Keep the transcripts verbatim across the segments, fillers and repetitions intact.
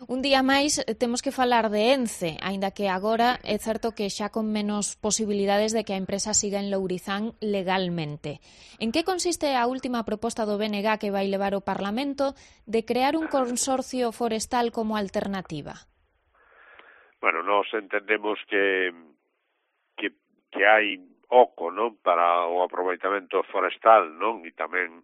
Un día máis temos que falar de Ence, aínda que agora é certo que xa con menos posibilidades de que a empresa siga en Lourizán legalmente. En que consiste a última proposta do B N G que vai levar o Parlamento de crear un consorcio forestal como alternativa? Bueno, nós entendemos que que, que hai oco, non, para o aproveitamento forestal, non, e tamén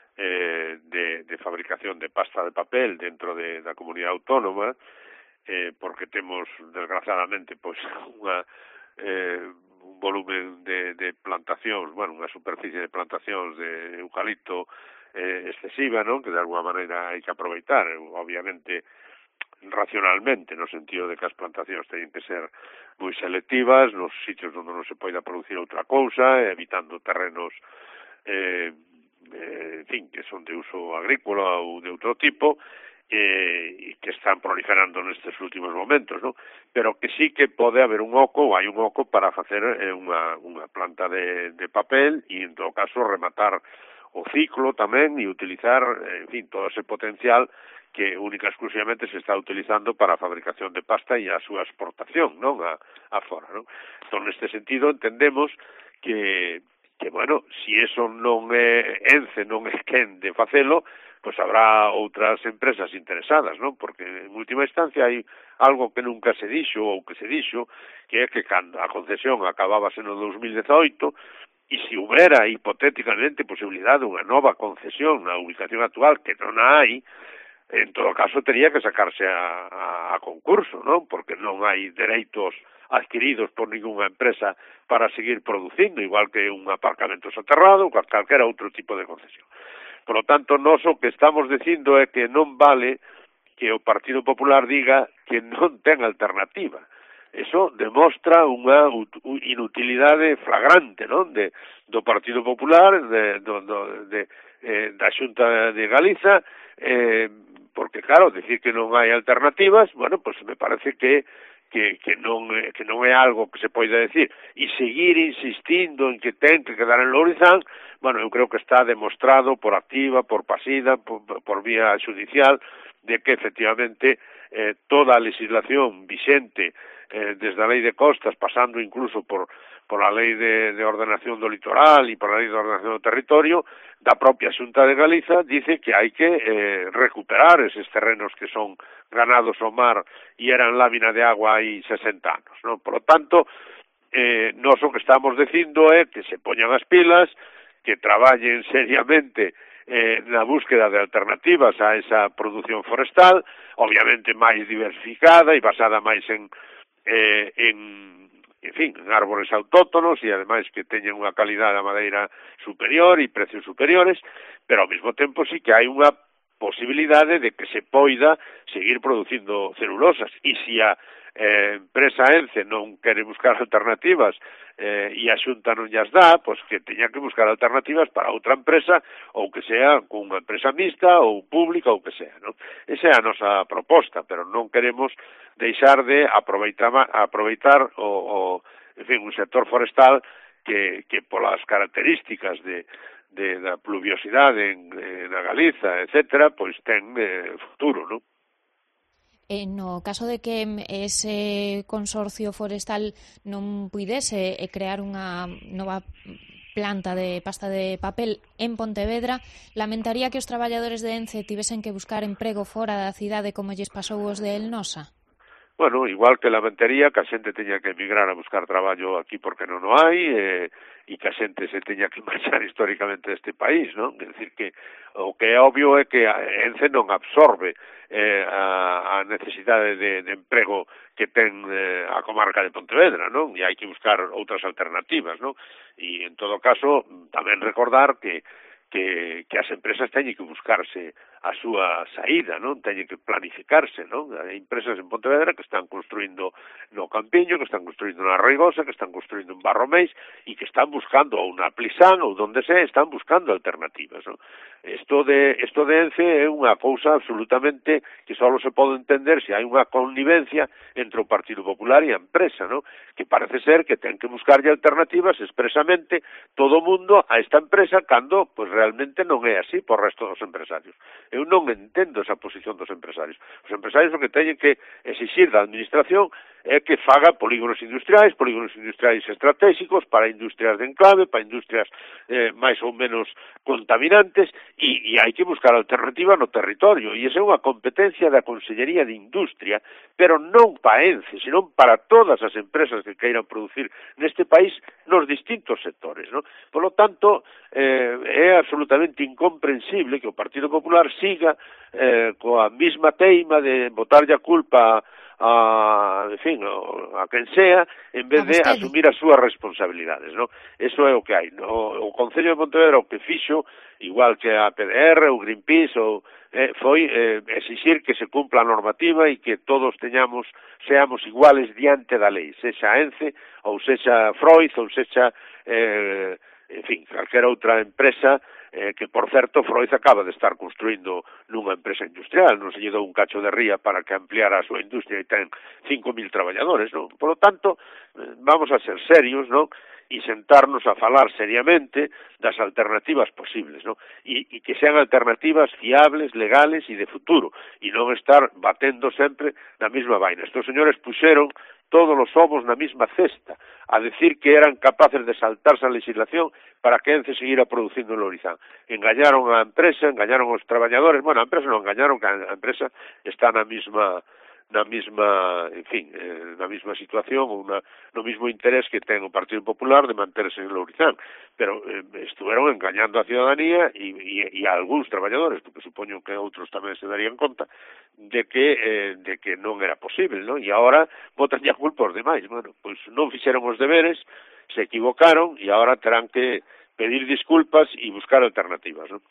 eh, de, de fabricación de pasta de papel dentro de, da comunidade autónoma, eh, porque temos, desgraciadamente, pois, unha, eh, un volumen de, de plantacións, bueno, unha superficie de plantacións de eucalipto eh, excesiva, non, que de alguma maneira hai que aproveitar, obviamente, racionalmente, no sentido de que as plantacións teñen que ser moi selectivas, nos sitios onde non se poida producir outra cousa, evitando terrenos eh, eh, en fin, que son de uso agrícola ou de outro tipo, eh, e que están proliferando nestes últimos momentos, non? Pero que sí que pode haber un oco, ou hai un oco para facer eh, unha, unha planta de, de papel e, en todo caso, rematar o ciclo tamén e utilizar, en fin, todo ese potencial que única e exclusivamente se está utilizando para a fabricación de pasta e a súa exportación, non, a, a fora, non? Entón, neste sentido, entendemos que, que bueno, si eso non é Ence, non é quen de facelo, pois habrá outras empresas interesadas, non? Porque, en última instancia, hai algo que nunca se dixo, ou que se dixo, que é que cando a concesión acabábase no dos mil dezoito, e se houbera hipotéticamente posibilidade de unha nova concesión na ubicación actual, que non a hai, en todo caso tería que sacarse a, a, a concurso, non? Porque non hai dereitos adquiridos por ninguna empresa para seguir producindo, igual que un aparcamento soterrado ou calquera outro tipo de concesión. Por lo tanto, nós o que estamos dicindo é que non vale que o Partido Popular diga que non ten alternativa. Eso demostra unha inutilidade flagrante, non? De, do Partido Popular, de, do, do, de, eh, da Xunta de Galiza, eh, porque, claro, decir que non hai alternativas, bueno, pues me parece que que, que, non, que non é algo que se poida decir, e seguir insistindo en que ten que quedar en Lourizán, bueno, eu creo que está demostrado por activa, por pasiva, por, por vía judicial, de que efectivamente eh, toda a legislación vixente eh, desde a lei de costas, pasando incluso por por a lei de, de ordenación do litoral e por a lei de ordenación do territorio, da propia Xunta de Galiza, dice que hai que eh, recuperar eses terrenos que son ganados ao mar e eran lámina de agua hai sesenta anos, non? Por lo tanto, eh, nós o que estamos dicindo é que se poñan as pilas, que traballen seriamente eh, na búsqueda de alternativas a esa produción forestal, obviamente máis diversificada e basada máis en, eh, en en fin, en árbores autóctonos e ademais que teñen unha calidade da madeira superior e precios superiores, pero ao mesmo tempo sí que hai unha posibilidade de que se poida seguir producindo celulosas. E se a eh, empresa Ence non quere buscar alternativas eh, e a Xunta non llas dá, pois que teña que buscar alternativas para outra empresa, ou que sea con unha empresa mixta ou pública ou que sea, non? Esa é a nosa proposta, pero non queremos deixar de aproveitar, aproveitar o, o, en fin, un sector forestal que, que polas características de, de da pluviosidade en, en a Galiza, etcétera, pois ten eh, futuro, non? E no caso de que ese consorcio forestal non puidese crear unha nova planta de pasta de papel en Pontevedra, lamentaría que os traballadores de Ence tivesen que buscar emprego fora da cidade como lles pasou os de Elnosa? Bueno, igual que lamentaría que a xente teña que emigrar a buscar traballo aquí porque non o hai, eh, e que a xente se teña que marchar históricamente deste país, non? É dicir que o que é obvio é que a Ence non absorbe eh, a, a necesidade de, de emprego que ten eh, a comarca de Pontevedra, non? E hai que buscar outras alternativas, non? E, en todo caso, tamén recordar que que, que as empresas teñen que buscarse a súa saída, non? Teñen que planificarse, non? Hai empresas en Pontevedra que están construindo no Campiño, que están construindo na Reigosa, que están construindo en Barromeix e que están buscando ou na Plisán ou donde sea, están buscando alternativas, non? Isto de, isto de Ence é unha cousa absolutamente que só se pode entender se hai unha connivencia entre o Partido Popular e a empresa, ¿no? Que parece ser que ten que buscarlle alternativas expresamente todo o mundo a esta empresa cando, pues, realmente non é así por resto dos empresarios. Eu non entendo esa posición dos empresarios. Os empresarios o que teñen que exixir da administración é que faga polígonos industriais, polígonos industriais estratégicos para industrias de enclave, para industrias eh, máis ou menos contaminantes, e, e hai que buscar alternativa no territorio, e esa é unha competencia da Consellería de Industria, pero non para Ence, senón para todas as empresas que queiran producir neste país nos distintos sectores, ¿no? Por lo tanto, eh, é absolutamente incomprensible que o Partido Popular siga eh, coa mesma teima de botarlle a culpa a, en fin, a quen sea, en vez de asumir as súas responsabilidades, ¿no? Eso é o que hai, ¿no? O Concello de Pontevedra o que fixo, igual que a P D R, o Greenpeace, o, eh, foi eh, exixir que se cumpla a normativa e que todos teñamos, seamos iguales diante da lei, sexa Ence, ou sexa Freud, ou sexa, eh, en fin, calquera outra empresa, eh, que, por certo, Freud acaba de estar construindo nunha empresa industrial, non se lle dou un cacho de ría para que ampliara a súa industria e ten cinco mil traballadores, non? Por lo tanto, eh, vamos a ser serios, non? E sentarnos a falar seriamente das alternativas posibles, non? E, e que sean alternativas fiables, legales e de futuro, e non estar batendo sempre na mesma vaina. Estos señores puxeron todos os ovos na mesma cesta, a decir que eran capaces de saltarse a legislación para que Ence seguira producindo en Lourizán. Engañaron a empresa, engañaron aos traballadores, bueno, a empresa non engañaron, que a empresa está na mesma na mesma, en fin, eh, na mesma situación ou na, no mesmo interés que ten o Partido Popular de manterse en Lourizán, pero eh, estuveron engañando a ciudadanía e, e, e a algúns traballadores, porque supoño que outros tamén se darían conta de que eh, de que non era posible, ¿no? E agora botan a culpa os demais. Bueno, pois non fixeron os deberes, se equivocaron e agora terán que pedir disculpas e buscar alternativas, ¿no?